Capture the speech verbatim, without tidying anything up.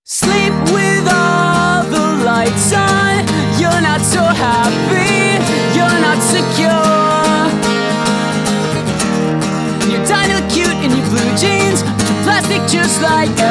Sleep with all the lights on. You're not so happy, you're not secure. You're dying to look cute in your blue jeans, but you're plastic just like